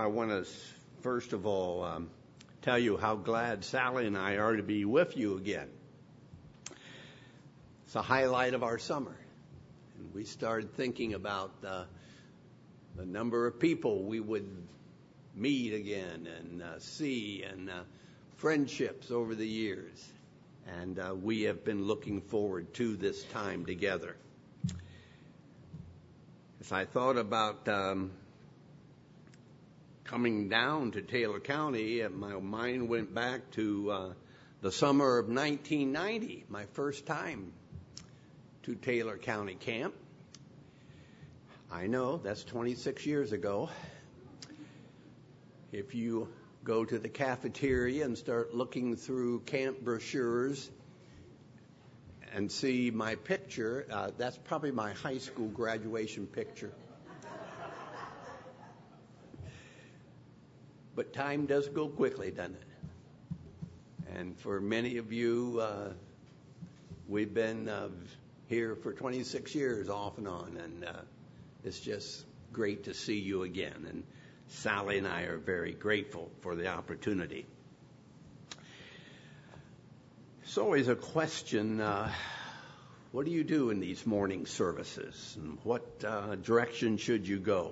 I want to first of all tell you how glad Sally and I are to be with you again. It's a highlight of our summer. And we started thinking about the number of people we would meet again and see and friendships over the years. And we have been looking forward to this time together. As I thought about coming down to Taylor County, my mind went back to the summer of 1990, my first time to Taylor County Camp. I know, that's 26 years ago. If you go to the cafeteria and start looking through camp brochures and see my picture, that's probably my high school graduation picture. But time does go quickly, doesn't it? And for many of you, we've been here for 26 years off and on, and it's just great to see you again. And Sally and I are very grateful for the opportunity. It's always a question, what do you do in these morning services, and what direction should you go?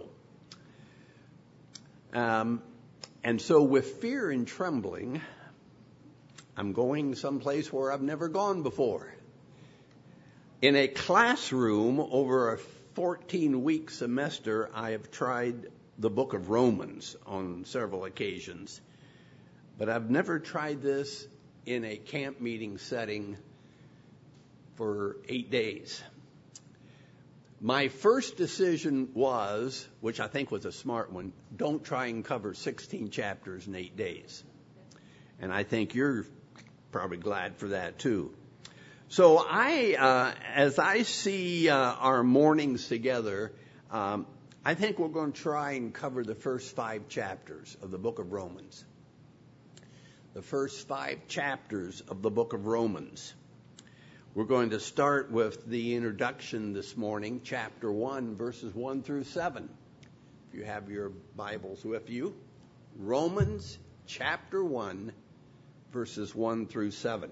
And so with fear and trembling, I'm going someplace where I've never gone before. In a classroom over a 14-week semester, I have tried the book of Romans on several occasions. But I've never tried this in a camp meeting setting for 8 days. My first decision was, which I think was a smart one, don't try and cover 16 chapters in 8 days. And I think you're probably glad for that too. So as I see our mornings together, I think we're going to try and cover the first 5 chapters of the book of Romans. The first 5 chapters of the book of Romans. We're going to start with the introduction this morning, chapter 1, verses 1 through 7. If you have your Bibles with you, Romans chapter 1, verses 1 through 7.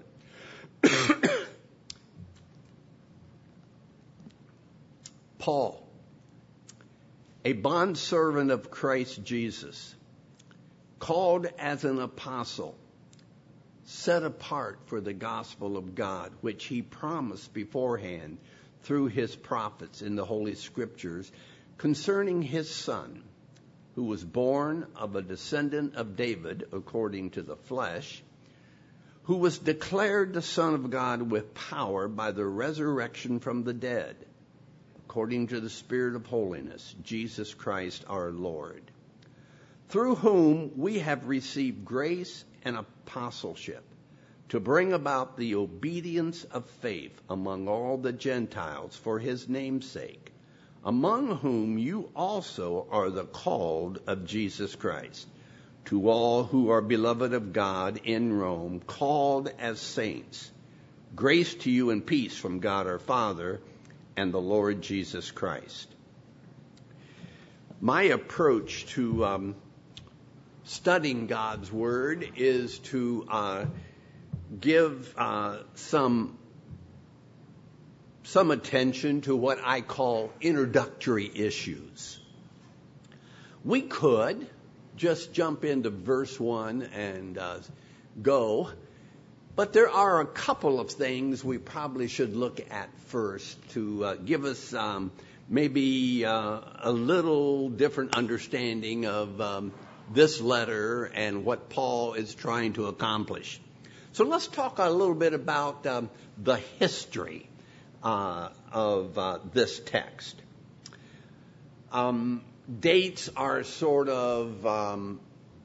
Paul, a bondservant of Christ Jesus, called as an apostle, set apart for the gospel of God, which he promised beforehand through his prophets in the Holy Scriptures concerning his Son, who was born of a descendant of David according to the flesh, who was declared the Son of God with power by the resurrection from the dead, according to the Spirit of holiness, Jesus Christ our Lord, through whom we have received grace and apostleship to bring about the obedience of faith among all the Gentiles for his name's sake, among whom you also are the called of Jesus Christ, to all who are beloved of God in Rome, called as saints. Grace to you and peace from God our Father and the Lord Jesus Christ. My approach to studying God's Word is to give some attention to what I call introductory issues. We could just jump into verse 1 and go, but there are a couple of things we probably should look at first to give us maybe a little different understanding of this letter and what Paul is trying to accomplish. So let's talk a little bit about the history of this text. Dates are sort of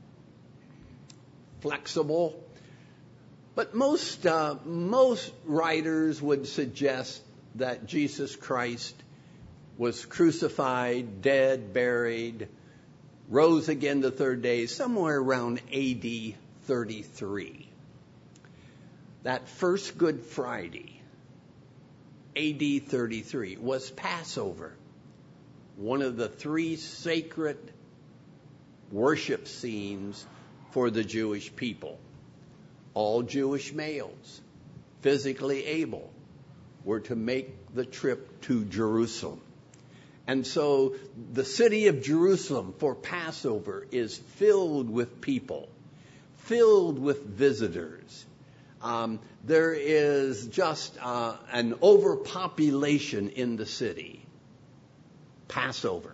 flexible, but most writers would suggest that Jesus Christ was crucified, dead, buried, rose again the third day, somewhere around AD 33. That first Good Friday, AD 33, was Passover, one of the 3 sacred worship scenes for the Jewish people. All Jewish males, physically able, were to make the trip to Jerusalem. And so the city of Jerusalem for Passover is filled with people, filled with visitors. There is just an overpopulation in the city. Passover.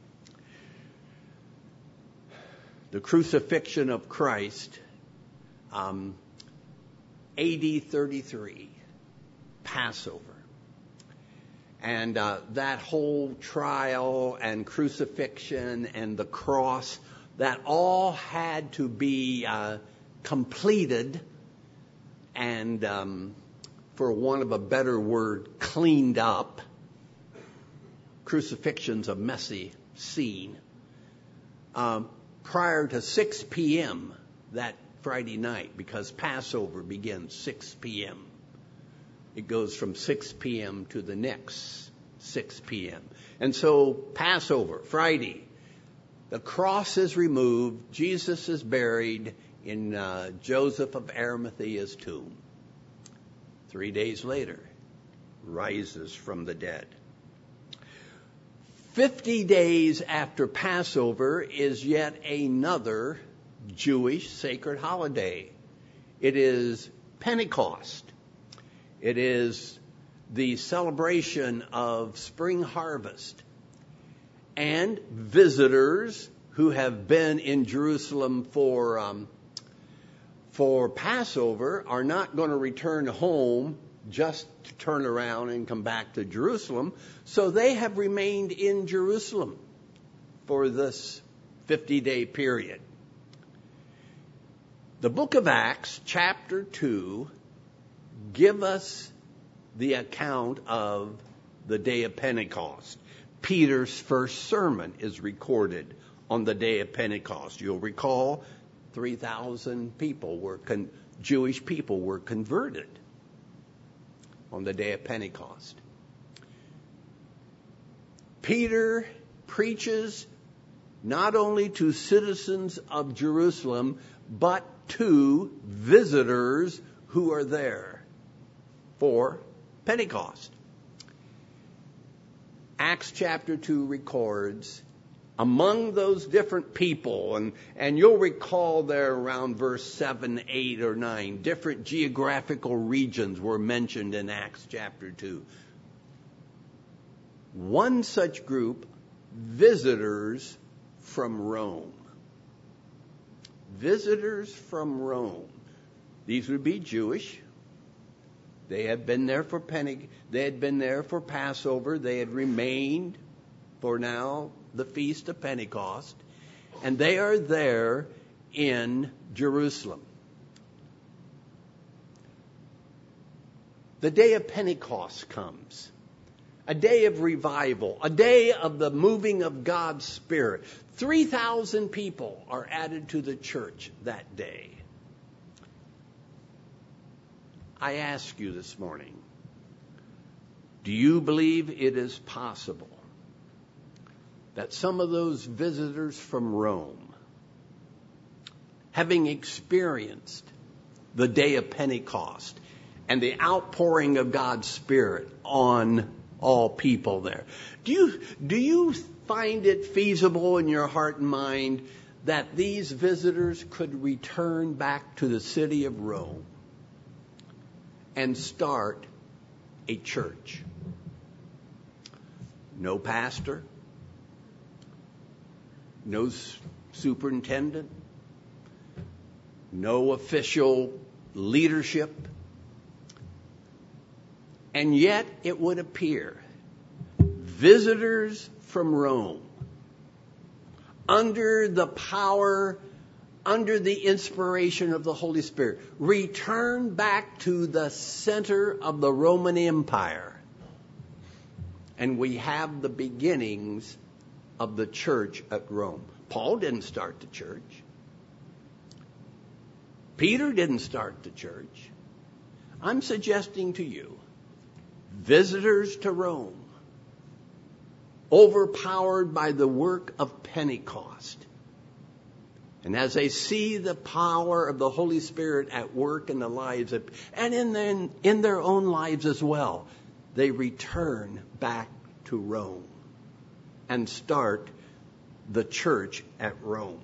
The crucifixion of Christ, AD 33, Passover. And that whole trial and crucifixion and the cross, that all had to be completed and, for want of a better word, cleaned up. Crucifixion's a messy scene. Prior to 6 p.m. that Friday night, because Passover begins 6 p.m. It goes from 6 p.m. to the next 6 p.m. And so Passover, Friday, the cross is removed. Jesus is buried in Joseph of Arimathea's tomb. 3 days later, rises from the dead. 50 days after Passover is yet another Jewish sacred holiday. It is Pentecost. It is the celebration of spring harvest. And visitors who have been in Jerusalem for Passover are not going to return home just to turn around and come back to Jerusalem. So they have remained in Jerusalem for this 50-day period. The book of Acts, chapter 2, give us the account of the day of Pentecost. Peter's first sermon is recorded on the day of Pentecost. You'll recall 3,000 people Jewish people were converted on the day of Pentecost. Peter preaches not only to citizens of Jerusalem, but to visitors who are there for Pentecost. Acts chapter 2 records among those different people, and you'll recall there around verse 7, 8, or 9, different geographical regions were mentioned in Acts chapter 2. One such group, visitors from Rome. Visitors from Rome. These would be Jewish. They had been there for They had been there for Passover. They had remained for now the Feast of Pentecost. And they are there in Jerusalem. The day of Pentecost comes. A day of revival. A day of the moving of God's Spirit. 3,000 people are added to the church that day. I ask you this morning, do you believe it is possible that some of those visitors from Rome, having experienced the day of Pentecost and the outpouring of God's Spirit on all people there, do you find it feasible in your heart and mind that these visitors could return back to the city of Rome and start a church? No pastor, no superintendent, no official leadership. And yet it would appear visitors from Rome, under the power, under the inspiration of the Holy Spirit, return back to the center of the Roman Empire. And we have the beginnings of the church at Rome. Paul didn't start the church. Peter didn't start the church. I'm suggesting to you, visitors to Rome, overpowered by the work of Pentecost, And as they see the power of the Holy Spirit at work in the lives of, and in their own lives as well, they return back to Rome and start the church at Rome.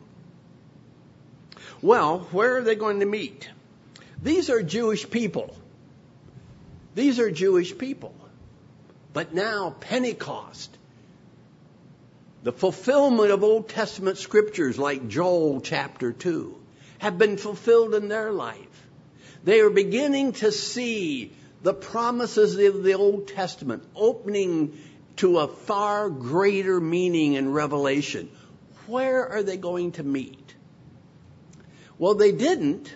Well, where are they going to meet? These are Jewish people. These are Jewish people. But now Pentecost, the fulfillment of Old Testament scriptures like Joel chapter 2, have been fulfilled in their life. They are beginning to see the promises of the Old Testament opening to a far greater meaning and revelation. Where are they going to meet? Well, they didn't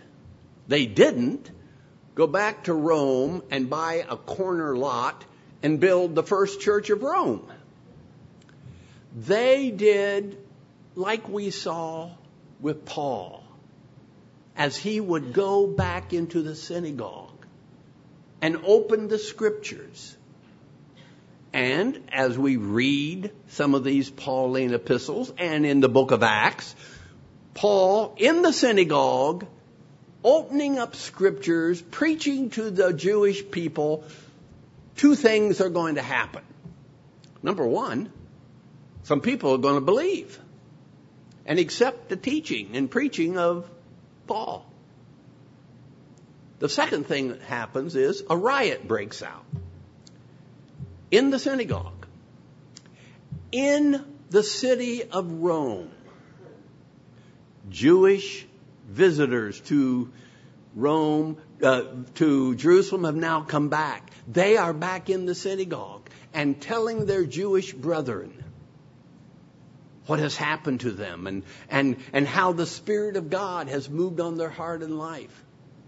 go back to Rome and buy a corner lot and build the first church of Rome. They did like we saw with Paul, as he would go back into the synagogue and open the scriptures. And as we read some of these Pauline epistles and in the book of Acts, Paul in the synagogue, opening up scriptures, preaching to the Jewish people, two things are going to happen. Number one, some people are going to believe and accept the teaching and preaching of Paul. The second thing that happens is a riot breaks out in the synagogue, in the city of Rome. Jewish visitors to Rome, to Jerusalem have now come back. They are back in the synagogue and telling their Jewish brethren what has happened to them and how the Spirit of God has moved on their heart and life.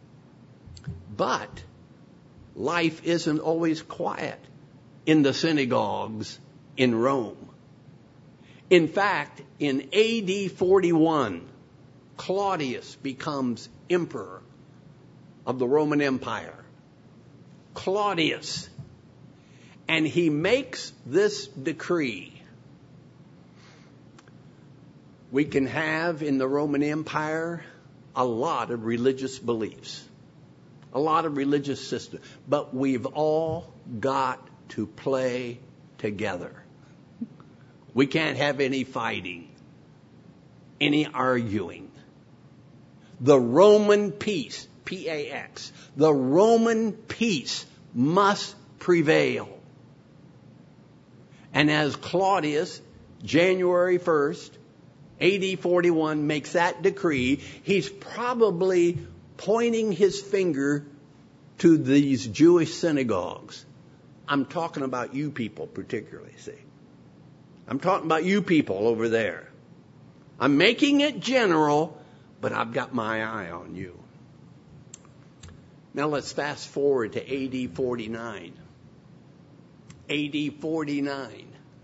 But life isn't always quiet in the synagogues in Rome. In fact, in AD 41, Claudius becomes emperor of the Roman Empire. Claudius. And he makes this decree. We can have in the Roman Empire a lot of religious beliefs, a lot of religious systems, but we've all got to play together. We can't have any fighting, any arguing. The Roman peace, P-A-X, the Roman peace must prevail. And as Claudius, January 1st, AD 41, makes that decree, he's probably pointing his finger to these Jewish synagogues. I'm talking about you people particularly, see. I'm talking about you people over there. I'm making it general, but I've got my eye on you. Now let's fast forward to AD 49. AD 49.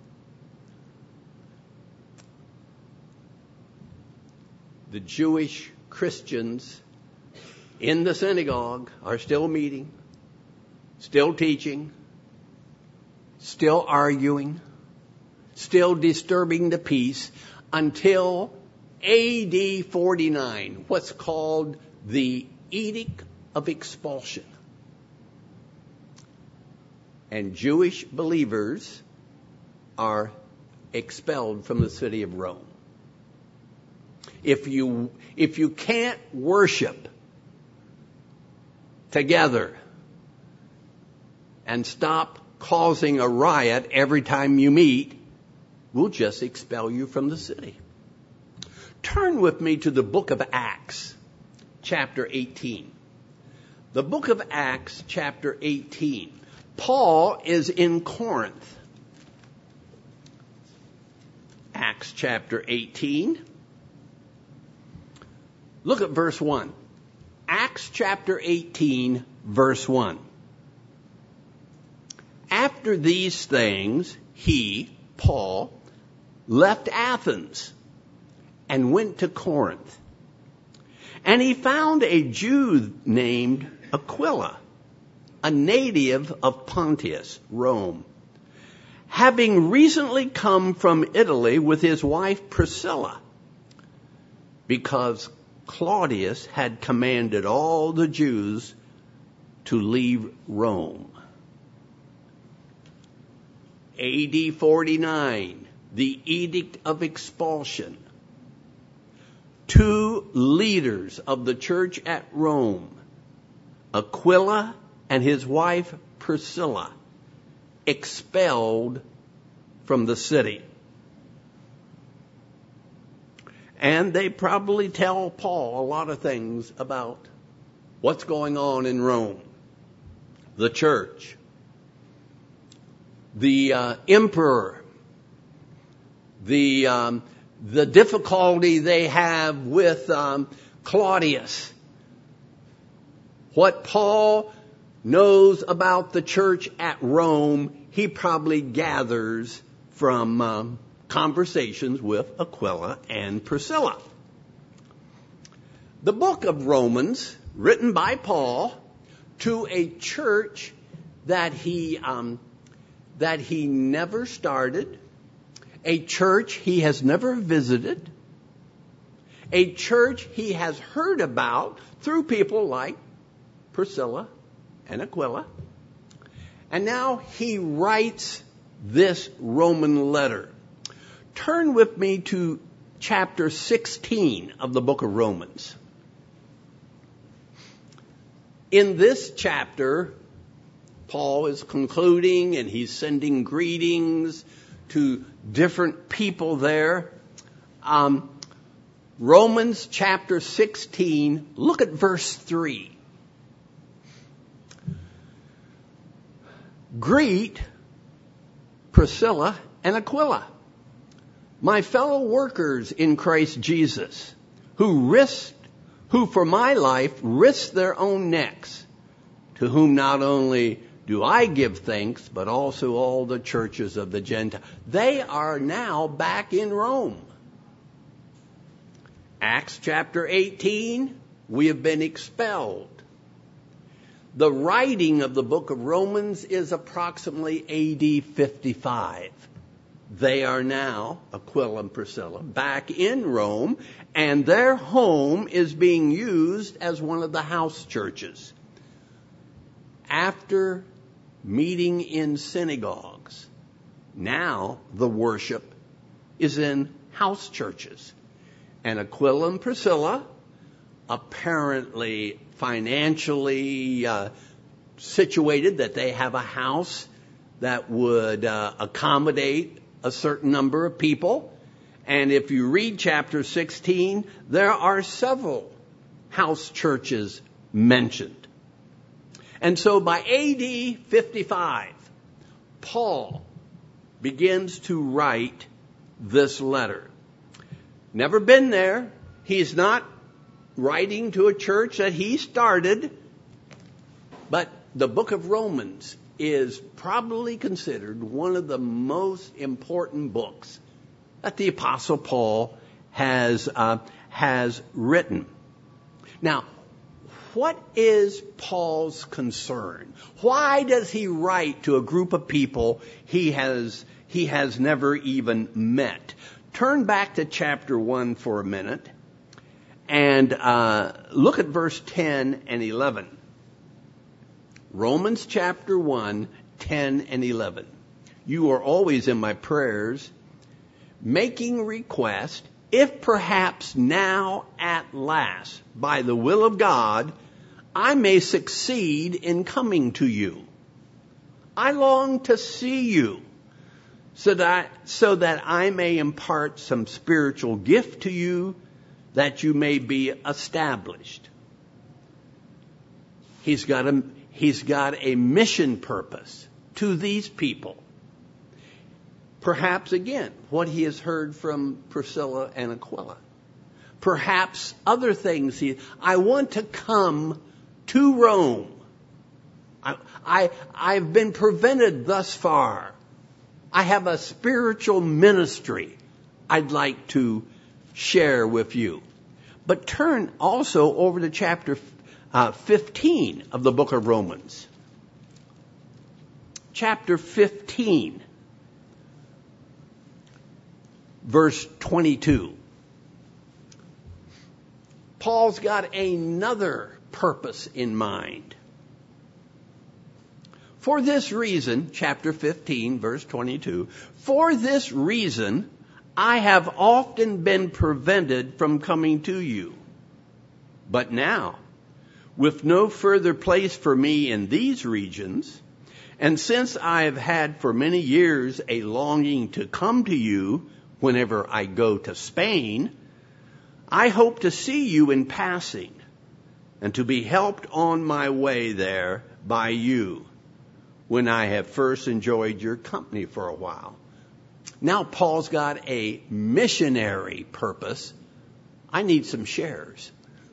The Jewish Christians in the synagogue are still meeting, still teaching, still arguing, still disturbing the peace until AD 49, what's called the Edict of Expulsion. And Jewish believers are expelled from the city of Rome. If you can't worship together and stop causing a riot every time you meet, we'll just expel you from the city. Turn with me to the book of Acts, chapter 18. The book of Acts, chapter 18. Paul is in Corinth. Acts chapter 18. Look at verse 1. Acts chapter 18, verse 1. After these things, he, Paul, left Athens and went to Corinth. And he found a Jew named Aquila, a native of Pontus, Rome, having recently come from Italy with his wife Priscilla. because Claudius had commanded all the Jews to leave Rome. AD 49, the Edict of Expulsion. 2 leaders of the church at Rome, Aquila and his wife Priscilla, expelled from the city. And they probably tell Paul a lot of things about what's going on in Rome, the church, the emperor, the difficulty they have with Claudius. What Paul knows about the church at Rome, he probably gathers from conversations with Aquila and Priscilla. The book of Romans, written by Paul to a church that he never started, a church he has never visited, a church he has heard about through people like Priscilla and Aquila. And now he writes this Roman letter. Turn with me to chapter 16 of the book of Romans. In this chapter, Paul is concluding and he's sending greetings to different people there. Romans chapter 16, look at verse 3. Greet Priscilla and Aquila, my fellow workers in Christ Jesus, who for my life risked their own necks, to whom not only do I give thanks, but also all the churches of the Gentiles. They are now back in Rome. Acts chapter 18, we have been expelled. The writing of the book of Romans is approximately AD 55. They are now, Aquila and Priscilla, back in Rome, and their home is being used as one of the house churches. After meeting in synagogues, now the worship is in house churches. And Aquila and Priscilla, apparently financially situated, that they have a house that would accommodate a certain number of people. And if you read chapter 16, there are several house churches mentioned. And so by AD 55, Paul begins to write this letter. Never been there. He's not writing to a church that he started. But the book of Romans is probably considered one of the most important books that the Apostle Paul has written. Now, what is Paul's concern? Why does he write to a group of people he has never even met? Turn back to chapter 1 for a minute and look at verse 10 and 11. Romans chapter 1, 10 and 11. You are always in my prayers, making request, if perhaps now at last, by the will of God, I may succeed in coming to you. I long to see you, so that I may impart some spiritual gift to you, that you may be established. He's got a mission purpose to these people. Perhaps, again, what he has heard from Priscilla and Aquila. Perhaps other things. I want to come to Rome. I've been prevented thus far. I have a spiritual ministry I'd like to share with you. But turn also over to chapter 15 of the book of Romans. Chapter 15, verse 22. Paul's got another purpose in mind. For this reason, chapter 15, verse 22, for this reason, I have often been prevented from coming to you. But now, with no further place for me in these regions, and since I have had for many years a longing to come to you whenever I go to Spain, I hope to see you in passing and to be helped on my way there by you when I have first enjoyed your company for a while. Now Paul's got a missionary purpose. I need some shares.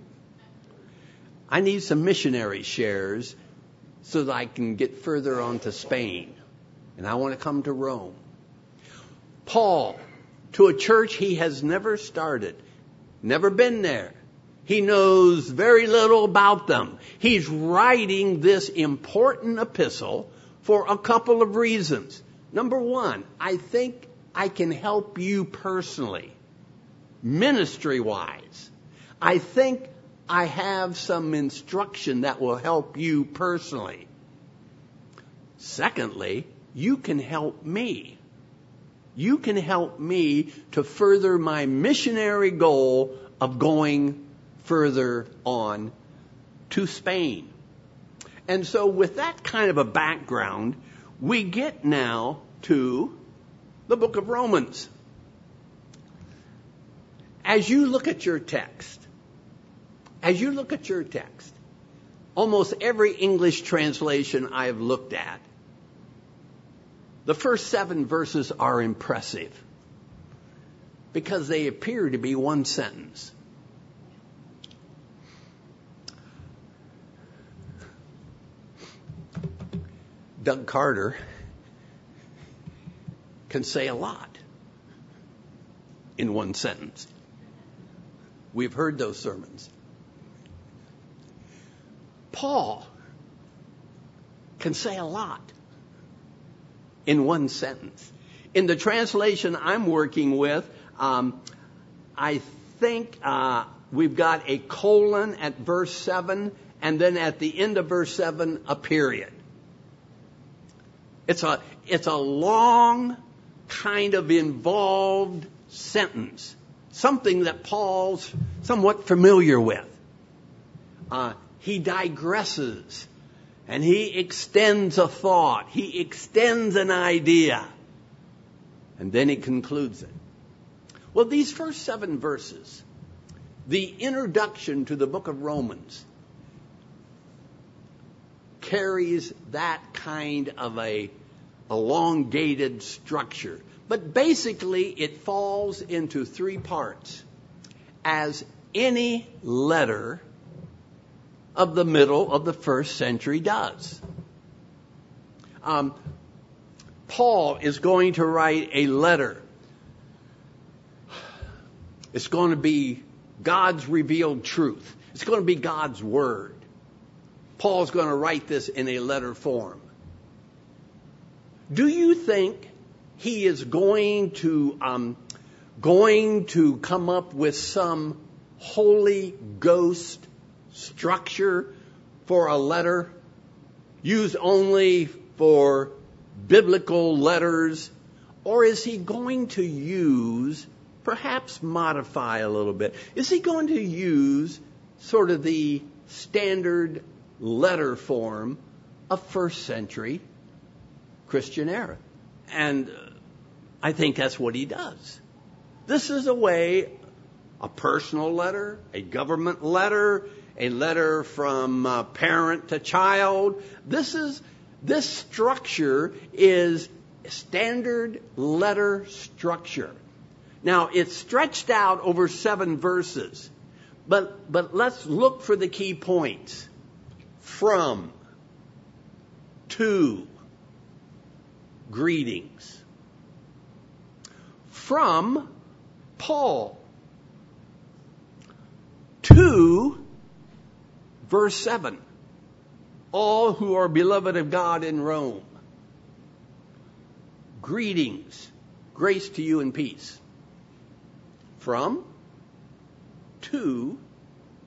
I need some missionary shares so that I can get further on to Spain. And I want to come to Rome. Paul, to a church he has never started, never been there. He knows very little about them. He's writing this important epistle for a couple of reasons. Number one, I think I can help you personally, ministry-wise. I think I have some instruction that will help you personally. Secondly, you can help me. You can help me to further my missionary goal of going further on to Spain. And so with that kind of a background, we get now to the book of Romans. As you look at your text, almost every English translation I have looked at, the first 7 verses are impressive because they appear to be one sentence. Doug Carter can say a lot in one sentence. We've heard those sermons. Paul can say a lot in one sentence. In the translation I'm working with, I think we've got a colon at verse 7, and then at the end of verse 7, a period. It's a long, kind of involved sentence, something that Paul's somewhat familiar with. He digresses, and he extends a thought. He extends an idea, and then he concludes it. Well, these first 7 verses, the introduction to the book of Romans, carries that kind of a elongated structure. But basically, it falls into 3 parts, as any letter of the middle of the first century does. Paul is going to write a letter. It's going to be God's revealed truth. It's going to be God's word. Paul's going to write this in a letter form. Do you think he is going to come up with some Holy Ghost structure for a letter used only for biblical letters? Or is he going to use, perhaps modify a little bit, is he going to use sort of the standard letter form of first century Christian era? And I think that's what he does. This is a personal letter, a government letter, a letter from parent to child. This structure is standard letter structure. Now, it's stretched out over 7 verses, but let's look for the key points. From, to, greetings. From Paul, to verse 7, all who are beloved of God in Rome. Greetings, grace to you and peace. From, to,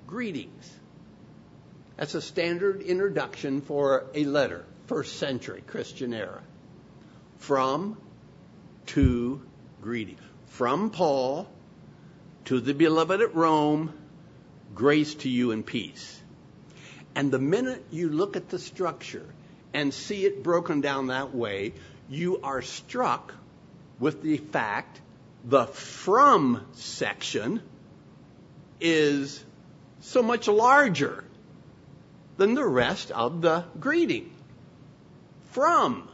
greetings. That's a standard introduction for a letter, first century Christian era. From, to, greeting. From Paul to the beloved at Rome, grace to you and peace. And the minute you look at the structure and see it broken down that way, you are struck with the fact the from section is so much larger than the rest of the greeting. From.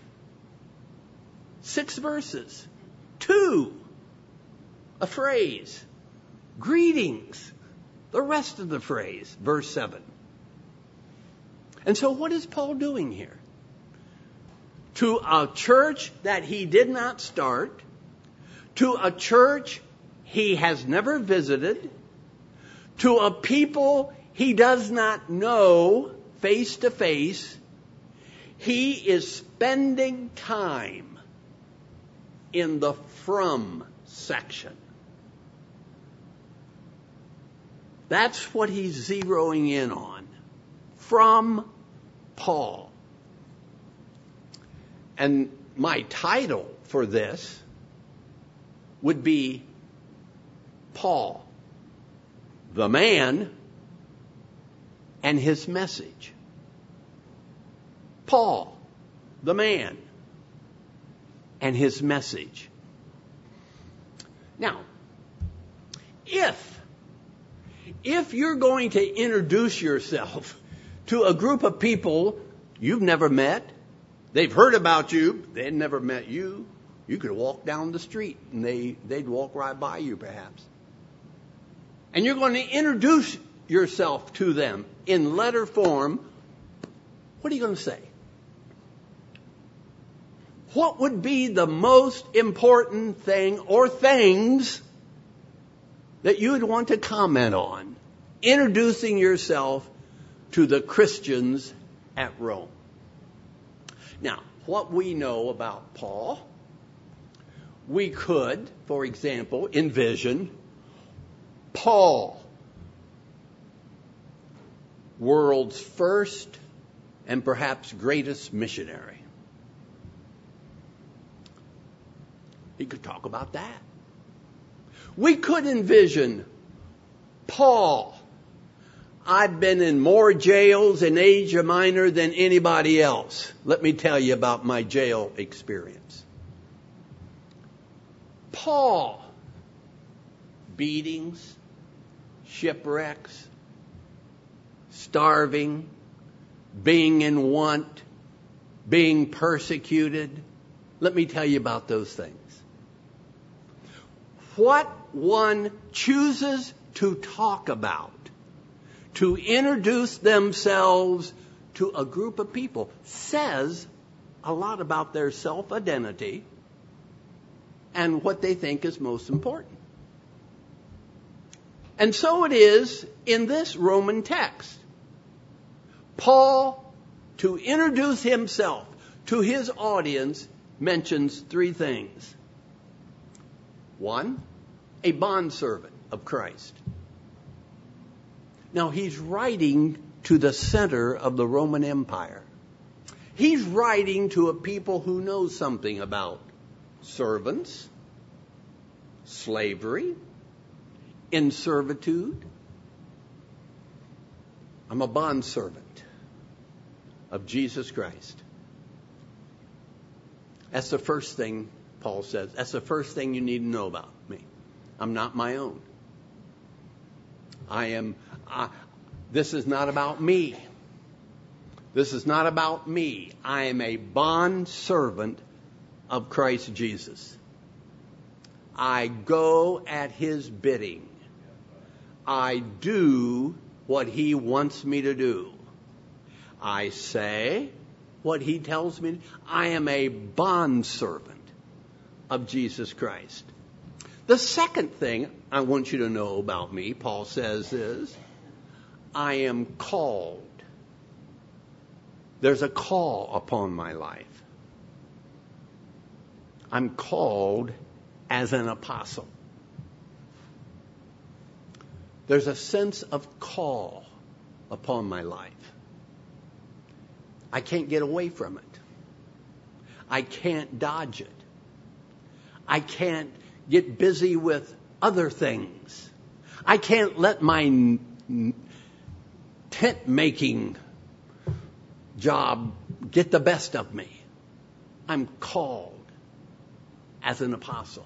6 verses. To. A phrase. Greetings. The rest of the phrase. Verse 7. And so what is Paul doing here? To a church that he did not start, to a church he has never visited, to a people he does not know face to face, he is spending time in the from section. That's what he's zeroing in on. From Paul. And my title for this would be Paul, the man, and his message. Paul, the man, and his message. Now, if you're going to introduce yourself to a group of people you've never met, they've heard about you, they'd never met you, you could walk down the street and they'd walk right by you perhaps. And you're going to introduce yourself to them in letter form, what are you going to say? What would be the most important thing or things that you would want to comment on introducing yourself to the Christians at Rome? Now, what we know about Paul, we could, for example, envision Paul, world's first and perhaps greatest missionary. He could talk about that. We could envision Paul, I've been in more jails in Asia Minor than anybody else. Let me tell you about my jail experience. Paul, beatings, shipwrecks, starving, being in want, being persecuted. Let me tell you about those things. What one chooses to talk about, to introduce themselves to a group of people, says a lot about their self-identity and what they think is most important. And so it is in this Roman text. Paul, to introduce himself to his audience, mentions 3 things. 1, a bondservant of Christ. Now, he's writing to the center of the Roman Empire. He's writing to a people who know something about servants, slavery, in servitude. I'm a bondservant of Jesus Christ. That's the first thing Paul says. That's the first thing you need to know about me. I'm not my own. This is not about me. This is not about me. I am a bondservant of Christ Jesus. I go at his bidding. I do what he wants me to do. I say what he tells me. I am a bondservant of Jesus Christ. The second thing I want you to know about me, Paul says, is I am called. There's a call upon my life. I'm called as an apostle. There's a sense of call upon my life. I can't get away from it. I can't dodge it. I can't get busy with other things. I can't let my tent making job get the best of me. I'm called as an apostle.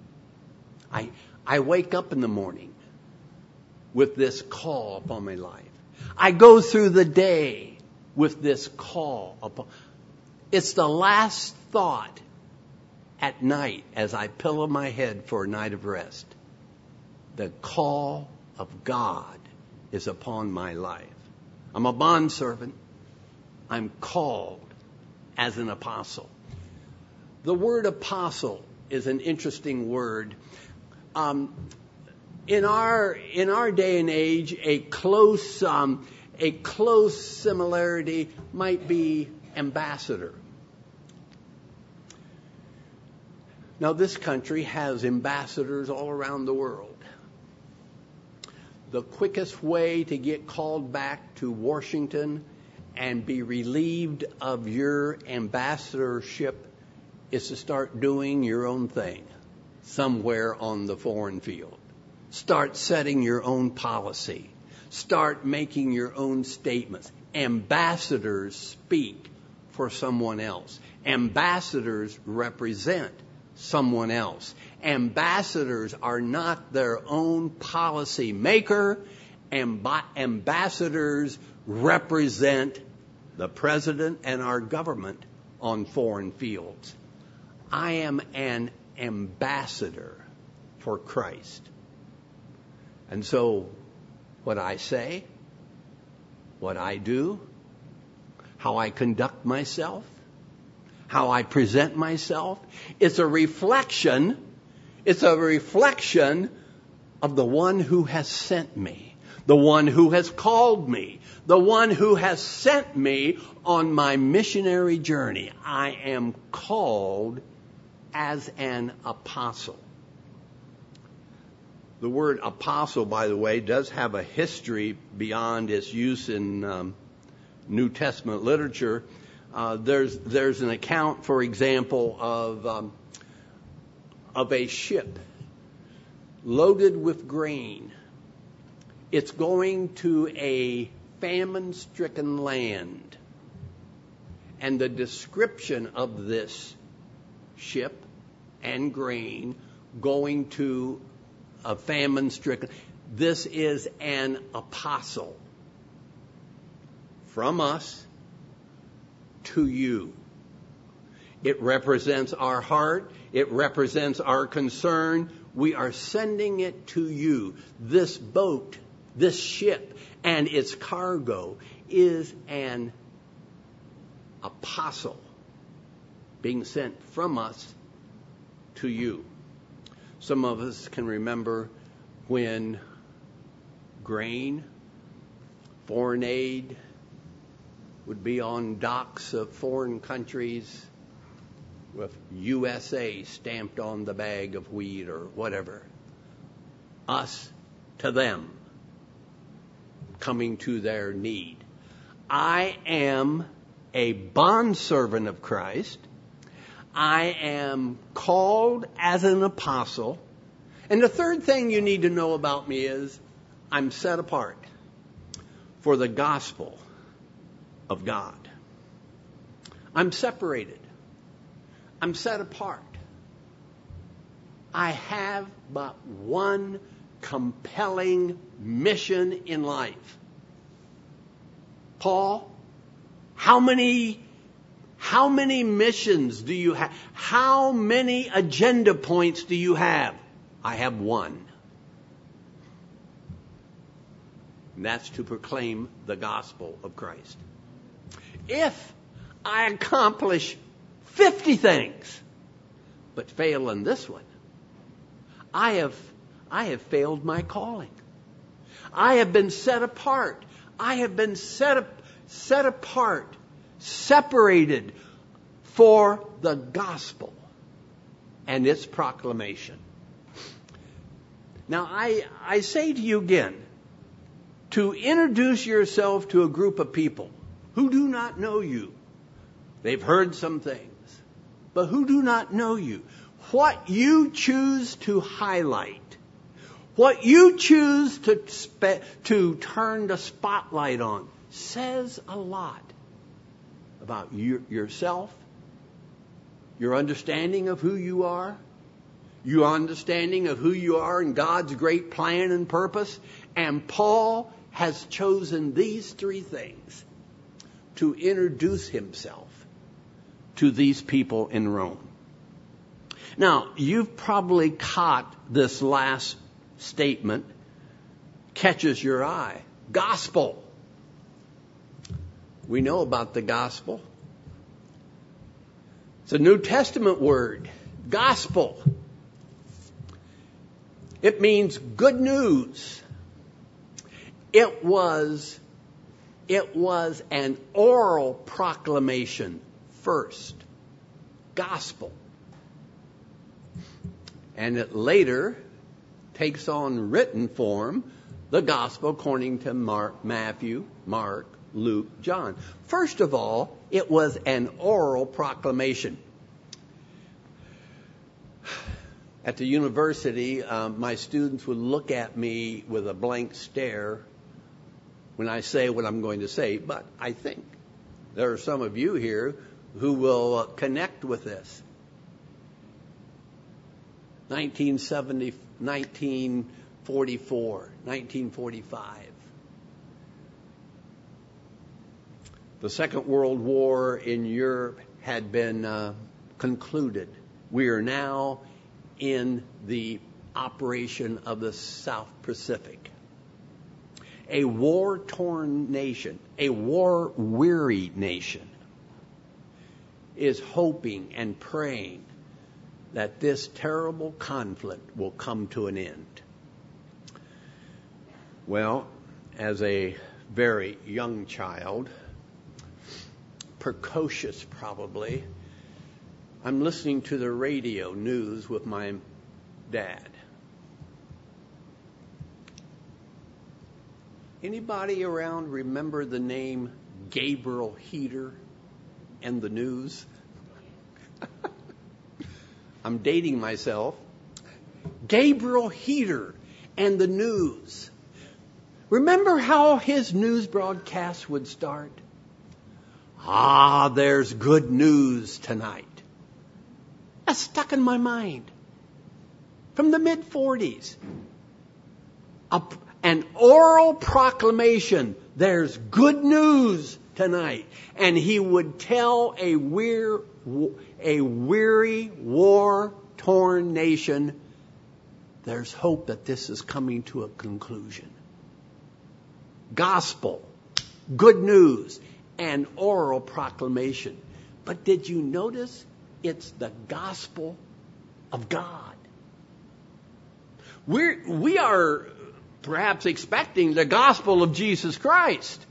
I wake up in the morning with this call upon my life. I go through the day with this call upon. It's the last thought at night as I pillow my head for a night of rest. The call of God is upon my life. I'm a bondservant. I'm called as an apostle. The word apostle is an interesting word. In our day and age, a close similarity might be ambassador. Now, this country has ambassadors all around the world. The quickest way to get called back to Washington and be relieved of your ambassadorship is to start doing your own thing somewhere on the foreign field. Start setting your own policy. Start making your own statements. Ambassadors speak for someone else. Ambassadors represent someone else. Ambassadors are not their own policy maker. Ambassadors represent the president and our government on foreign fields. I am an ambassador for Christ. And so what I say, what I do, how I conduct myself, how I present myself, it's a reflection of the one who has sent me, the one who has called me, the one who has sent me on my missionary journey. I am called as an apostle. The word apostle, by the way, does have a history beyond its use in New Testament literature. There's an account, for example, of a ship loaded with grain. It's going to a famine-stricken land. And the description of this ship and grain going to a famine-stricken. This is an apostle from us to you. It represents our heart. It represents our concern. We are sending it to you. This boat, this ship, and its cargo is an apostle being sent from us to you. Some of us can remember when grain, foreign aid would be on docks of foreign countries with USA stamped on the bag of wheat or whatever. Us to them, coming to their need. I am a bondservant of Christ. I am called as an apostle. And the third thing you need to know about me is I'm set apart for the gospel of God. I'm separated. I'm set apart. I have but one compelling mission in life. Paul, how many missions do you have? How many agenda points do you have? I have one. And that's to proclaim the gospel of Christ. If I accomplish 50 things, but fail in this one, I have failed my calling. I have been set apart. I have been set apart, separated for the gospel and its proclamation. Now, I say to you again, to introduce yourself to a group of people who do not know you. They've heard some things, but who do not know you. What you choose to highlight, what you choose to turn the spotlight on, says a lot about yourself, your understanding of who you are, your understanding of who you are in God's great plan and purpose. And Paul has chosen these three things to introduce himself to these people in Rome. Now, you've probably caught this last statement, catches your eye. Gospel. We know about the gospel. It's a New Testament word. Gospel. It means good news. It was an oral proclamation first. Gospel. And it later takes on written form, the gospel according to Matthew, Mark, Luke, John. First of all, it was an oral proclamation. At the university, my students would look at me with a blank stare when I say what I'm going to say, but I think there are some of you here who will connect with this. 1944, 1945. The Second World War in Europe had been concluded. We are now in the operation of the South Pacific. A war-torn nation, a war-weary nation, is hoping and praying that this terrible conflict will come to an end. Well, as a very young child, precocious probably, I'm listening to the radio news with my dad. Anybody around remember the name Gabriel Heater and the news? I'm dating myself. Gabriel Heater and the news. Remember how his news broadcast would start? There's good news tonight. That's stuck in my mind. From the mid-40s. An oral proclamation. There's good news tonight. And he would tell a weary, war-torn nation, there's hope that this is coming to a conclusion. Gospel, good news, and oral proclamation. But did you notice it's the gospel of God? We are perhaps expecting the gospel of Jesus Christ.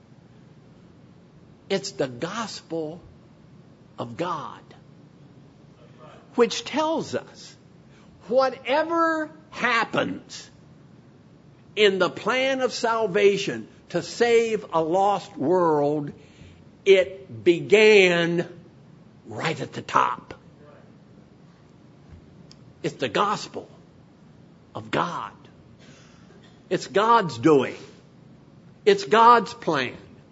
It's the gospel of God, which tells us whatever happens in the plan of salvation to save a lost world, it began right at the top. It's the gospel of God. It's God's doing. It's God's plan.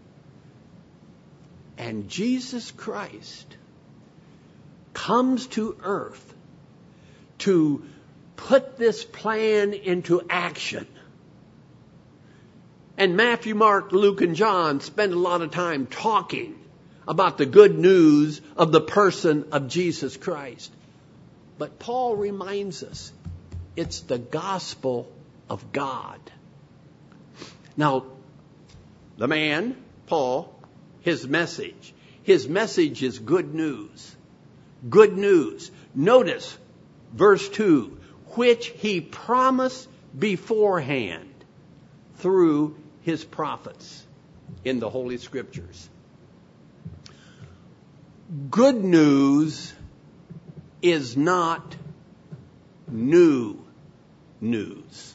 And Jesus Christ comes to earth to put this plan into action. And Matthew, Mark, Luke, and John spend a lot of time talking about the good news of the person of Jesus Christ. But Paul reminds us, it's the gospel of God. Now, the man, Paul, his message is good news. Good news. Notice verse 2, which he promised beforehand through his prophets in the Holy Scriptures. Good news is not new news.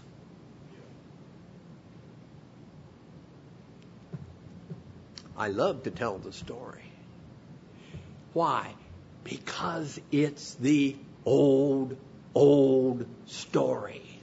I love to tell the story. Why? Because it's the old story.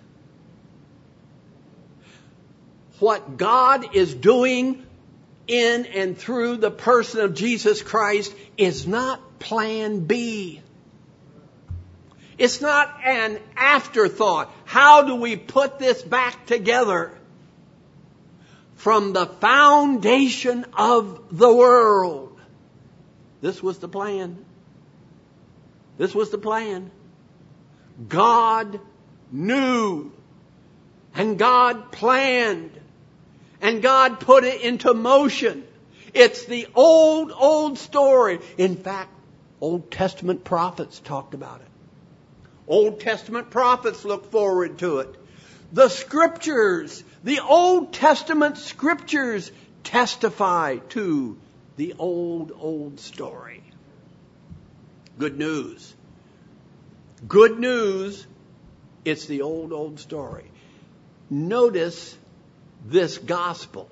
What God is doing in and through the person of Jesus Christ is not plan B. It's not an afterthought. How do we put this back together? From the foundation of the world, this was the plan. This was the plan. God knew, and God planned, and God put it into motion. It's the old story. In fact, Old Testament prophets talked about it. Old Testament prophets look forward to it. The Scriptures, the Old Testament Scriptures testify to the old story. Good news. Good news. It's the old story. Notice this gospel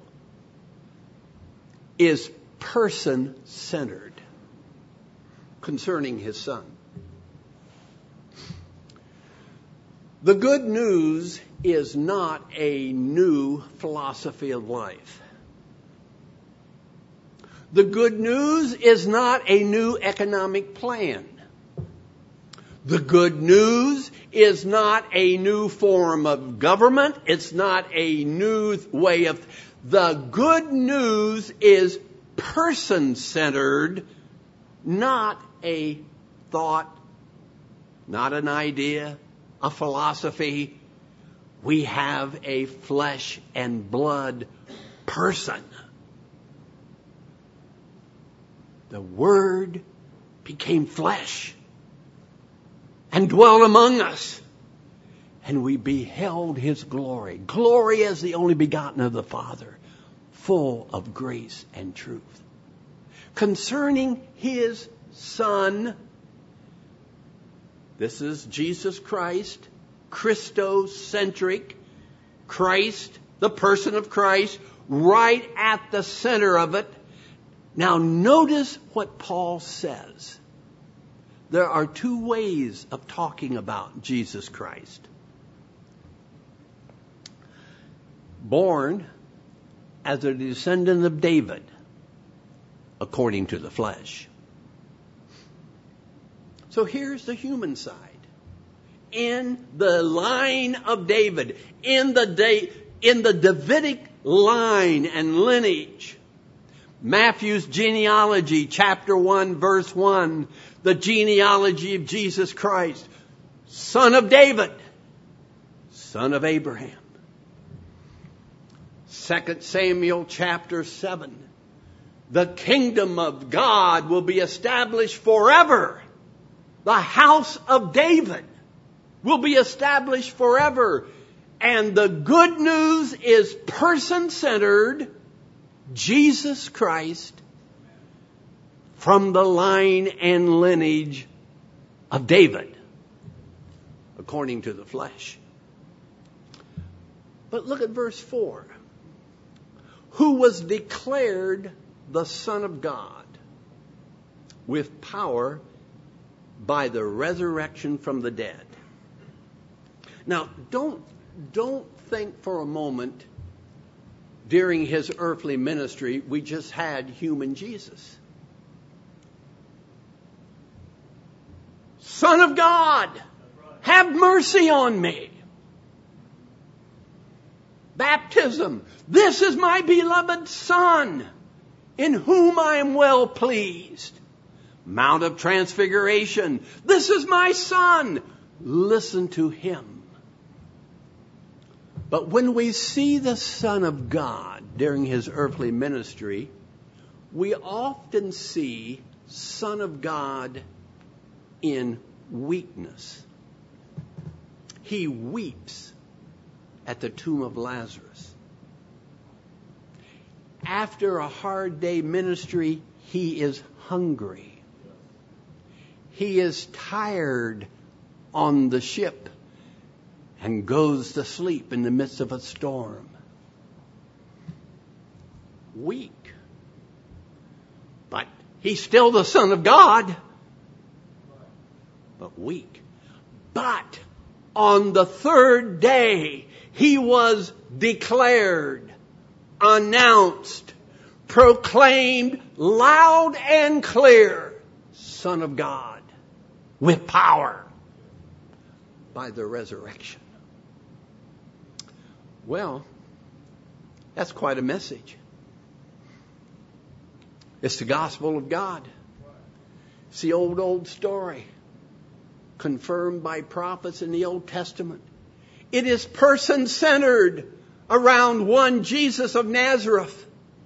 is person-centered concerning His Son. The good news is not a new philosophy of life. The good news is not a new economic plan. The good news is not a new form of government. It's not a new way of... The good news is person-centered, not a thought, not an idea, a philosophy. We have a flesh and blood person. The Word became flesh and dwelt among us, and we beheld His glory. Glory as the only begotten of the Father, full of grace and truth. Concerning His Son, this is Jesus Christ, Christocentric, Christ, the person of Christ, right at the center of it. Now notice what Paul says. There are two ways of talking about Jesus Christ. Born as a descendant of David, according to the flesh. So here's the human side. In the line of David, in the Davidic line and lineage, Matthew's genealogy, chapter 1, verse 1, the genealogy of Jesus Christ, son of David, son of Abraham. 2 Samuel chapter 7, the kingdom of God will be established forever. The house of David will be established forever. And the good news is person-centered, Jesus Christ, from the line and lineage of David, according to the flesh. But look at verse 4. Who was declared the Son of God with power by the resurrection from the dead. Now, don't think for a moment during His earthly ministry we just had human Jesus. Son of God, have mercy on me. Baptism. This is my beloved Son, in whom I am well pleased. Mount of Transfiguration. This is my Son. Listen to Him. But when we see the Son of God during His earthly ministry, we often see Son of God in weakness. He weeps at the tomb of Lazarus. After a hard day ministry, He is hungry. He is tired on the ship. and goes to sleep in the midst of a storm. Weak. But he's still the Son of God. But weak. But on the third day, he was declared, announced, proclaimed loud and clear, Son of God, with power, by the resurrection. Well, that's quite a message. It's the gospel of God. It's the old story, confirmed by prophets in the Old Testament. It is person-centered around one Jesus of Nazareth,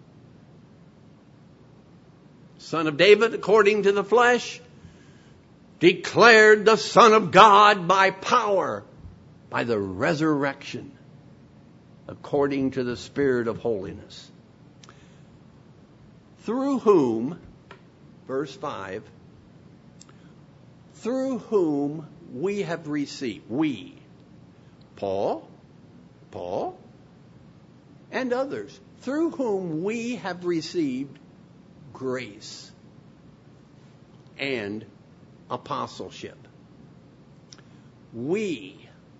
Son of David according to the flesh, declared the Son of God by power, by the resurrection, according to the Spirit of holiness. Through whom, verse 5, through whom we have received, we, Paul, and others, through whom we have received grace and apostleship. We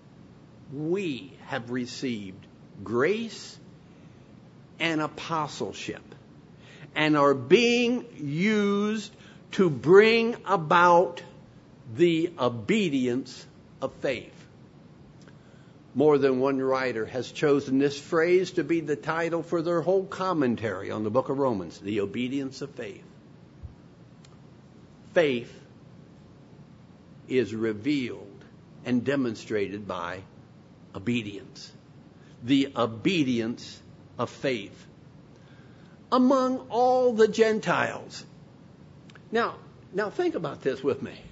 have received grace and apostleship and are being used to bring about the obedience of faith. More than one writer has chosen this phrase to be the title for their whole commentary on the book of Romans, the obedience of faith. Faith is revealed and demonstrated by obedience. The obedience of faith among all the Gentiles. Now think about this with me.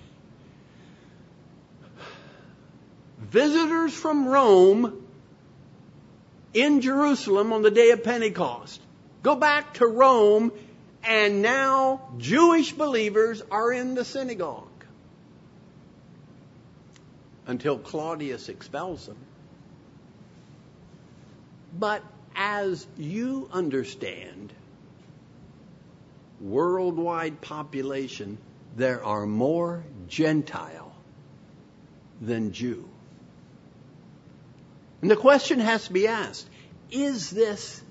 Visitors from Rome in Jerusalem on the day of Pentecost go back to Rome, and now Jewish believers are in the synagogue until Claudius expels them. But as you understand, worldwide population, there are more Gentile than Jew. And the question has to be asked, is this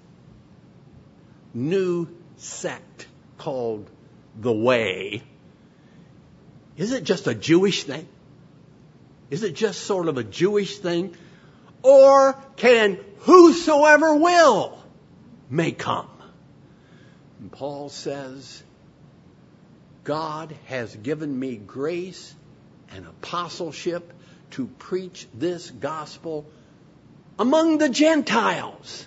new sect called the Way, is it just a Jewish thing? Is it just sort of a Jewish thing? Or can whosoever will may come? And Paul says, God has given me grace and apostleship to preach this gospel among the Gentiles.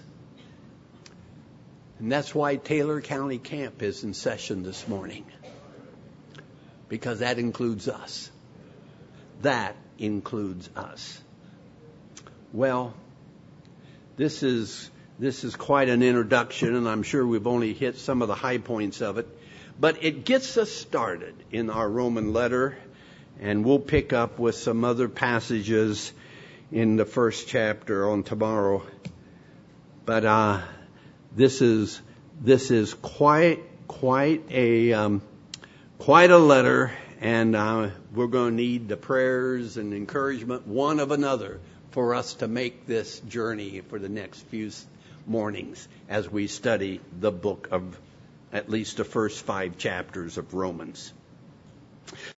And that's why Taylor County Camp is in session this morning. Because that includes us. That includes us. Well, this is quite an introduction, and I'm sure we've only hit some of the high points of it. But it gets us started in our Roman letter, and we'll pick up with some other passages in the first chapter on tomorrow. But this is quite a letter, and we're going to need the prayers and encouragement one of another for us to make this journey for the next few mornings as we study the book of at least the first 5 chapters of Romans.